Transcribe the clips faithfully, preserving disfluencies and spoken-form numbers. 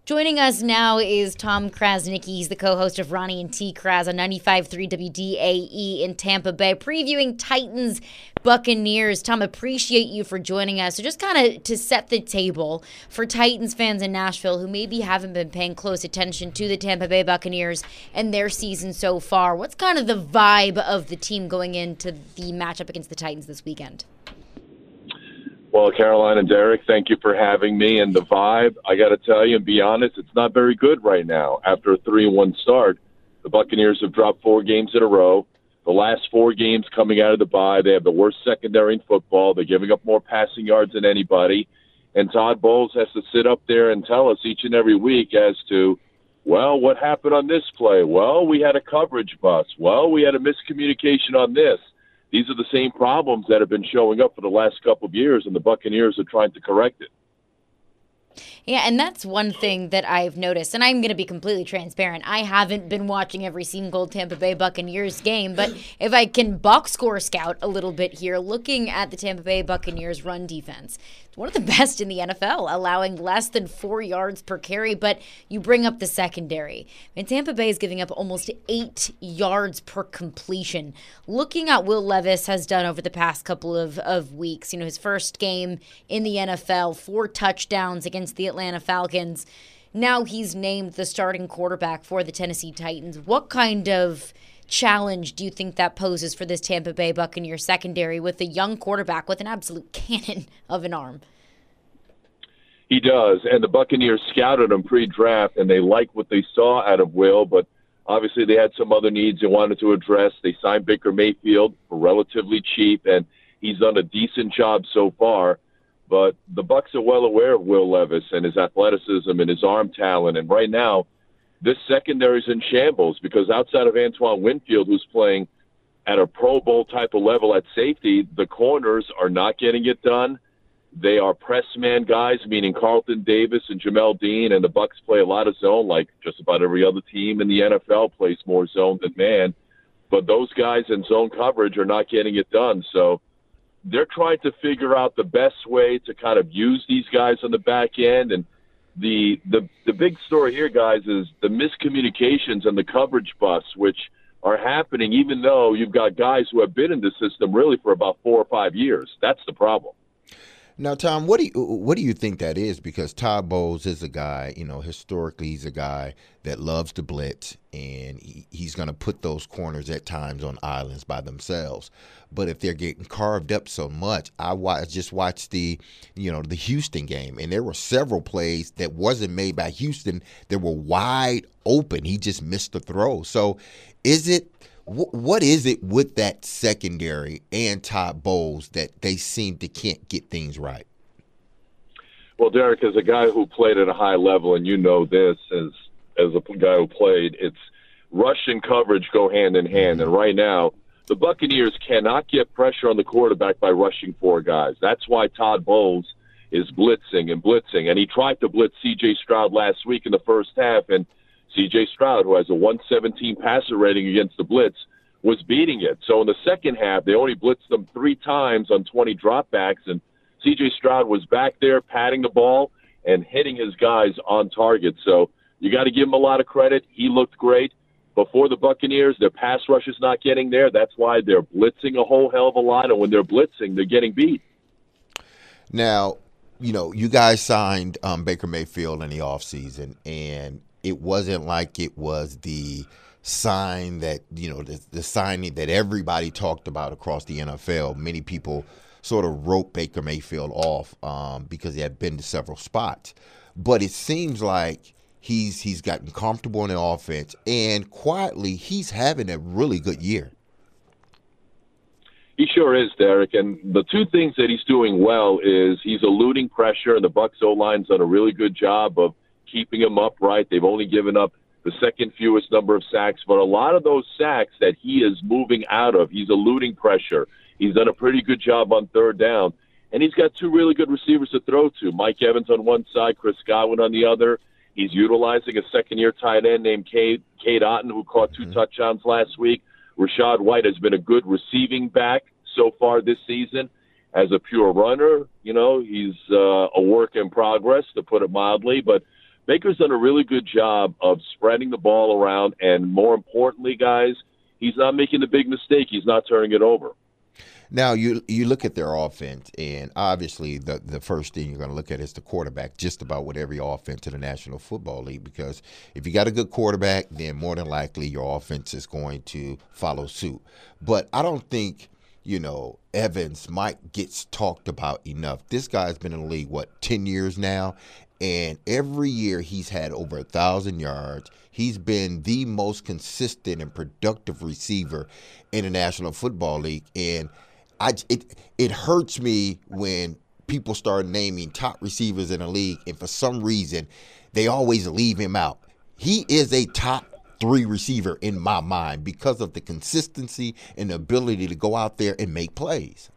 Joining us now is Tom Krasniqi. He's the co-host of Ronnie and T. Kras on ninety-five point three W D A E in Tampa Bay, previewing Titans Buccaneers. Tom, appreciate you for joining us. So just kind of to set the table for Titans fans in Nashville who maybe haven't been paying close attention to the Tampa Bay Buccaneers and their season so far, what's kind of the vibe of the team going into the matchup against the Titans this weekend? Well, Caroline and Derek, thank you for having me. And the vibe, I got to tell you and be honest, it's not very good right now. After a three and one start, the Buccaneers have dropped four games in a row. The last four games coming out of the bye, they have the worst secondary in football. They're giving up more passing yards than anybody. And Todd Bowles has to sit up there and tell us each and every week as to, well, what happened on this play? Well, we had a coverage bust. Well, we had a miscommunication on this. These are the same problems that have been showing up for the last couple of years, and the Buccaneers are trying to correct it. Yeah, and that's one thing that I've noticed, and I'm going to be completely transparent. I haven't been watching every single Tampa Bay Buccaneers game, but if I can box score scout a little bit here, looking at the Tampa Bay Buccaneers run defense, it's one of the best in the N F L, allowing less than four yards per carry, but you bring up the secondary. And Tampa Bay is giving up almost eight yards per completion. Looking at Will Levis has done over the past couple of, of weeks, you know, his first game in the N F L, four touchdowns against the Atlanta Falcons. Now he's named the starting quarterback for the Tennessee Titans. What kind of challenge do you think that poses for this Tampa Bay Buccaneers secondary with a young quarterback with an absolute cannon of an arm? He does, and the Buccaneers scouted him pre-draft, and they liked what they saw out of Will, but obviously they had some other needs they wanted to address. They signed Baker Mayfield for relatively cheap, and he's done a decent job so far. But the Bucs are well aware of Will Levis and his athleticism and his arm talent, and right now this secondary is in shambles because outside of Antoine Winfield, who's playing at a Pro Bowl type of level at safety, the corners are not getting it done. They are press man guys, meaning Carlton Davis and Jamel Dean, and the Bucs play a lot of zone, like just about every other team in the N F L plays more zone than man. But those guys in zone coverage are not getting it done. So they're trying to figure out the best way to kind of use these guys on the back end. And the the the big story here, guys, is the miscommunications and the coverage busts, which are happening even though you've got guys who have been in the system really for about four or five years. That's the problem. Now, Tom, what do you what do you think that is? Because Todd Bowles is a guy, you know, historically he's a guy that loves to blitz, and he, he's going to put those corners at times on islands by themselves. But if they're getting carved up so much, I watch, just watched the, you know, the Houston game, and there were several plays that wasn't made by Houston that were wide open. He just missed the throw. So, is it? What is it with that secondary and Todd Bowles that they seem to can't get things right? Well, Derek, as a guy who played at a high level, and you know this as as a guy who played, it's rush and coverage go hand in hand. And right now, the Buccaneers cannot get pressure on the quarterback by rushing four guys. That's why Todd Bowles is blitzing and blitzing. And he tried to blitz C J Stroud last week in the first half, and C J Stroud, who has a one seventeen passer rating against the blitz, was beating it. So in the second half, they only blitzed them three times on twenty dropbacks, and C J Stroud was back there patting the ball and hitting his guys on target. So you got to give him a lot of credit. He looked great. Before the Buccaneers, their pass rush is not getting there. That's why they're blitzing a whole hell of a lot, and when they're blitzing, they're getting beat. Now, you know, you guys signed um, Baker Mayfield in the offseason, and it wasn't like it was the sign that, you know, the, the signing that everybody talked about across the N F L. Many people sort of wrote Baker Mayfield off um, because he had been to several spots. But it seems like he's he's gotten comfortable in the offense, and quietly he's having a really good year. He sure is, Derek. And the two things that he's doing well is he's eluding pressure, and the Bucs O-line's done a really good job of keeping him upright. They've only given up the second fewest number of sacks, but a lot of those sacks that he is moving out of, he's eluding pressure. He's done a pretty good job on third down, and he's got two really good receivers to throw to. Mike Evans on one side, Chris Godwin on the other. He's utilizing a second-year tight end named Cade, Cade Otton, who caught two mm-hmm. touchdowns last week. Rashad White has been a good receiving back so far this season. As a pure runner, you know, he's uh, a work in progress, to put it mildly, but Baker's done a really good job of spreading the ball around, and more importantly, guys, he's not making the big mistake. He's not turning it over. Now, you you look at their offense, and obviously the, the first thing you're going to look at is the quarterback, just about with every offense in the National Football League, because if you got a good quarterback, then more than likely your offense is going to follow suit. But I don't think, you know, Evans Mike gets talked about enough. This guy's been in the league, what, ten years now? And every year he's had over a thousand yards. He's been the most consistent and productive receiver in the National Football League. And I, it it hurts me when people start naming top receivers in the league, and for some reason, they always leave him out. He is a top three receiver in my mind because of the consistency and the ability to go out there and make plays.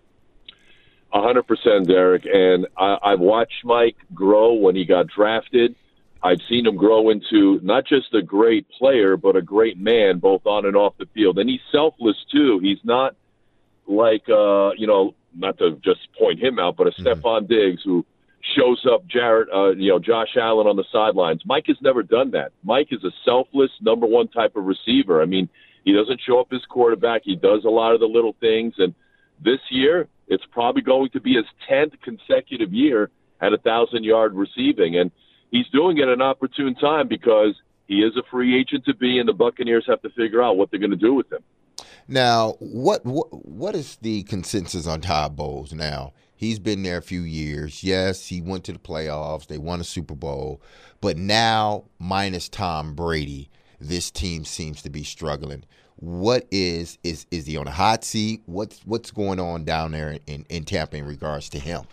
A hundred percent, Derek. And I, I've watched Mike grow when he got drafted. I've seen him grow into not just a great player, but a great man, both on and off the field. And he's selfless, too. He's not like, uh, you know, not to just point him out, but a mm-hmm. Stephon Diggs who shows up Jarrett, uh, you know, Josh Allen on the sidelines. Mike has never done that. Mike is a selfless number one type of receiver. I mean, he doesn't show up his quarterback. He does a lot of the little things. And this year, it's probably going to be his tenth consecutive year at a thousand-yard receiving. And he's doing it at an opportune time because he is a free agent to be, and the Buccaneers have to figure out what they're going to do with him. Now, what what what is the consensus on Todd Bowles now? He's been there a few years. Yes, he went to the playoffs. They won a Super Bowl. But now, minus Tom Brady, this team seems to be struggling. What is is is he on a hot seat? What's what's going on down there in, in Tampa in regards to him?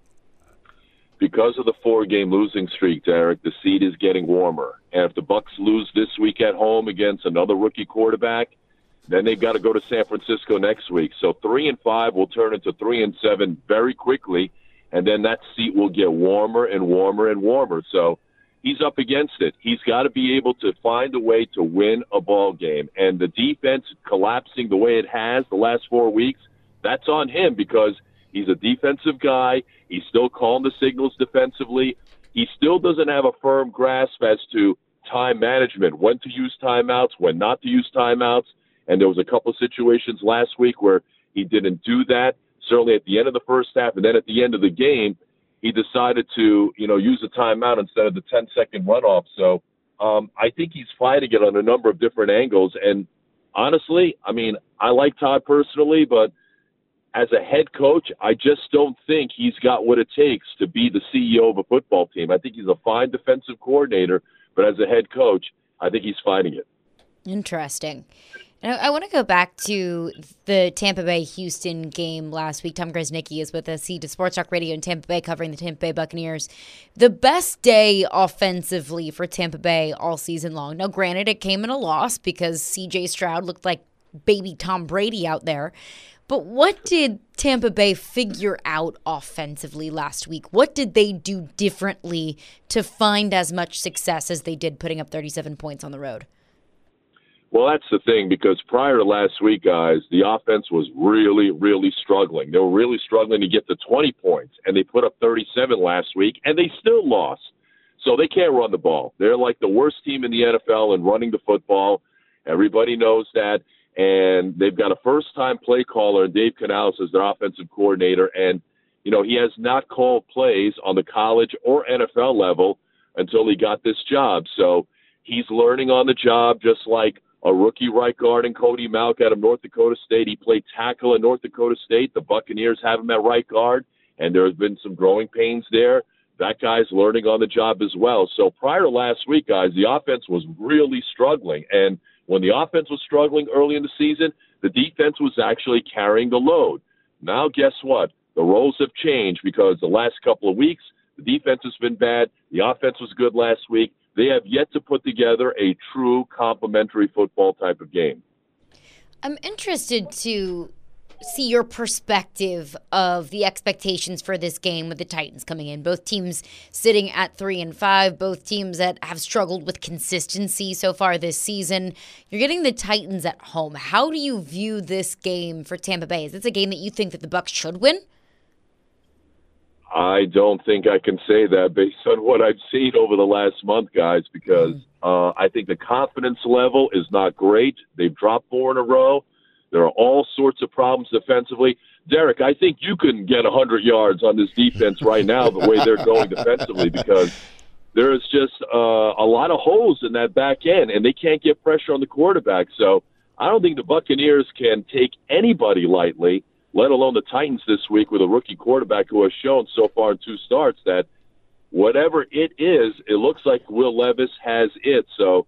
Because of the four-game losing streak, Derek, the seat is getting warmer. And if the Bucs lose this week at home against another rookie quarterback, then they've got to go to San Francisco next week. So three and five will turn into three and seven very quickly, and then that seat will get warmer and warmer and warmer. So he's up against it. He's got to be able to find a way to win a ball game. And the defense collapsing the way it has the last four weeks, that's on him because he's a defensive guy. He's still calling the signals defensively. He still doesn't have a firm grasp as to time management, when to use timeouts, when not to use timeouts. And there was a couple of situations last week where he didn't do that, certainly at the end of the first half. And then at the end of the game, he decided to, you know, use a timeout instead of the ten-second runoff. So um, I think he's fighting it on a number of different angles. And honestly, I mean, I like Todd personally, but as a head coach, I just don't think he's got what it takes to be the C E O of a football team. I think he's a fine defensive coordinator, but as a head coach, I think he's fighting it. Interesting. And I, I want to go back to the Tampa Bay-Houston game last week. Tom Grzelnicki is with us. He does Sports Talk Radio in Tampa Bay, covering the Tampa Bay Buccaneers. The best day offensively for Tampa Bay all season long. Now, granted, it came in a loss because C J Stroud looked like baby Tom Brady out there. But what did Tampa Bay figure out offensively last week? What did they do differently to find as much success as they did putting up thirty-seven points on the road? Well, that's the thing, because prior to last week, guys, the offense was really, really struggling. They were really struggling to get to twenty points, and they put up thirty-seven last week, and they still lost. So they can't run the ball. They're like the worst team in the N F L in running the football. Everybody knows that. And they've got a first-time play caller, Dave Canales, as their offensive coordinator. And, you know, he has not called plays on the college or N F L level until he got this job. So he's learning on the job, just like a rookie right guard in Cody Mauch out of North Dakota State. He played tackle in North Dakota State. The Buccaneers have him at right guard, and there has been some growing pains there. That guy's learning on the job as well. So prior to last week, guys, the offense was really struggling. And when the offense was struggling early in the season, the defense was actually carrying the load. Now, guess what? The roles have changed because the last couple of weeks, the defense has been bad. The offense was good last week. They have yet to put together a true complementary football type of game. I'm interested to see your perspective of the expectations for this game with the Titans coming in. Both teams sitting at three and five, both teams that have struggled with consistency so far this season. You're getting the Titans at home. How do you view this game for Tampa Bay? Is this a game that you think that the Bucs should win? I don't think I can say that based on what I've seen over the last month, guys, because uh, I think the confidence level is not great. They've dropped four in a row. There are all sorts of problems defensively. Derek, I think you can get one hundred yards on this defense right now the way they're going defensively, because there is just uh, a lot of holes in that back end, and they can't get pressure on the quarterback. So I don't think the Buccaneers can take anybody lightly, let alone the Titans this week with a rookie quarterback who has shown so far in two starts that whatever it is, it looks like Will Levis has it. So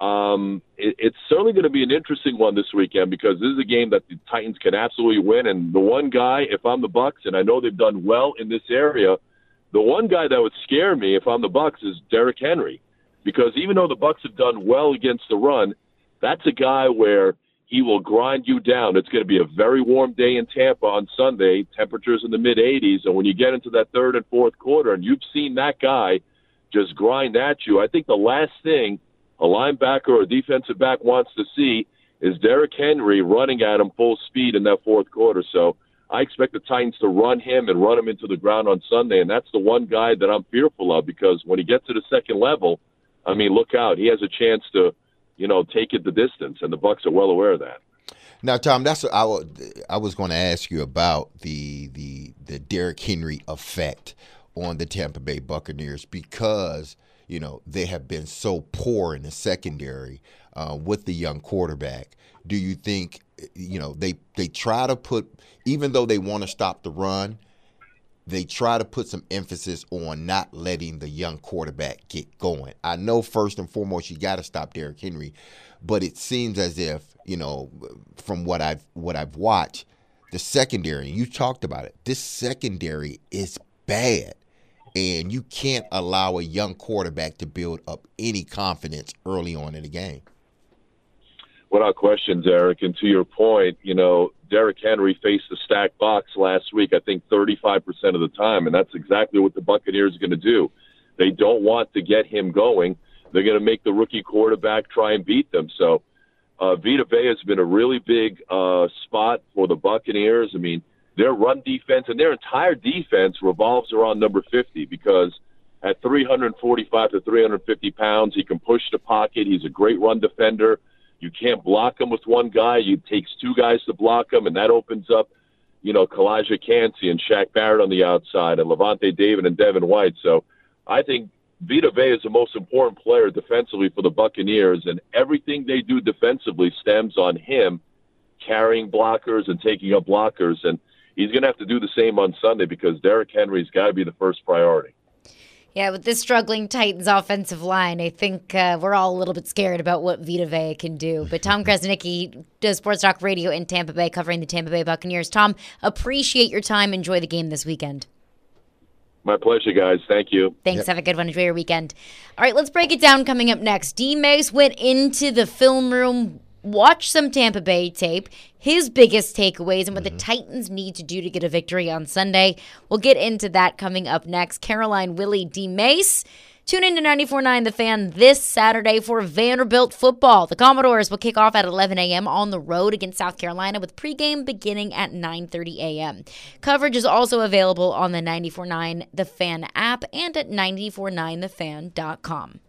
um, it, it's certainly going to be an interesting one this weekend, because this is a game that the Titans can absolutely win. And the one guy, if I'm the Bucs, and I know they've done well in this area, the one guy that would scare me if I'm the Bucs is Derrick Henry, because even though the Bucs have done well against the run, that's a guy where he will grind you down. It's going to be a very warm day in Tampa on Sunday, temperatures in the mid eighties, and when you get into that third and fourth quarter and you've seen that guy just grind at you, I think the last thing a linebacker or a defensive back wants to see is Derrick Henry running at him full speed in that fourth quarter. So I expect the Titans to run him and run him into the ground on Sunday, and that's the one guy that I'm fearful of, because when he gets to the second level, I mean, look out. He has a chance to, you know, take it the distance, and the Bucs are well aware of that. Now, Tom, that's what I, w- I was going to ask you about the the the Derrick Henry effect on the Tampa Bay Buccaneers, because, you know, they have been so poor in the secondary uh, with the young quarterback. Do you think, you know, they they try to put, even though they want to stop the run, they try to put some emphasis on not letting the young quarterback get going? I know first and foremost you got to stop Derrick Henry, but it seems as if, you know, from what I've what I've watched, the secondary, you talked about it, this secondary is bad, and you can't allow a young quarterback to build up any confidence early on in the game. Without question, Derek, and to your point, you know, Derrick Henry faced the stacked box last week, I think thirty-five percent of the time, and that's exactly what the Buccaneers are going to do. They don't want to get him going. They're going to make the rookie quarterback try and beat them. So uh, Vita Vea has been a really big uh, spot for the Buccaneers. I mean, their run defense and their entire defense revolves around number fifty, because at three forty-five to three fifty pounds, he can push the pocket. He's a great run defender. You can't block him with one guy. It takes two guys to block him, and that opens up, you know, Kalijah Kancey and Shaq Barrett on the outside, and Levante David and Devin White. So I think Vita Vea is the most important player defensively for the Buccaneers, and everything they do defensively stems on him carrying blockers and taking up blockers. And he's going to have to do the same on Sunday, because Derrick Henry's got to be the first priority. Yeah, with this struggling Titans offensive line, I think uh, we're all a little bit scared about what Vita Vea can do. But Tom Krasnicki does Sports Talk Radio in Tampa Bay, covering the Tampa Bay Buccaneers. Tom, appreciate your time. Enjoy the game this weekend. My pleasure, guys. Thank you. Thanks. Yep. Have a good one. Enjoy your weekend. All right, let's break it down coming up next. D. Mace went into the film room, watched some Tampa Bay tape, his biggest takeaways, and what mm-hmm. the Titans need to do to get a victory on Sunday. We'll get into that coming up next. Caroline Willie D. Mace. Tune in to ninety-four point nine The Fan this Saturday for Vanderbilt football. The Commodores will kick off at eleven a.m. on the road against South Carolina, with pregame beginning at nine thirty a.m. Coverage is also available on the ninety-four point nine The Fan app and at ninety four nine the fan dot com.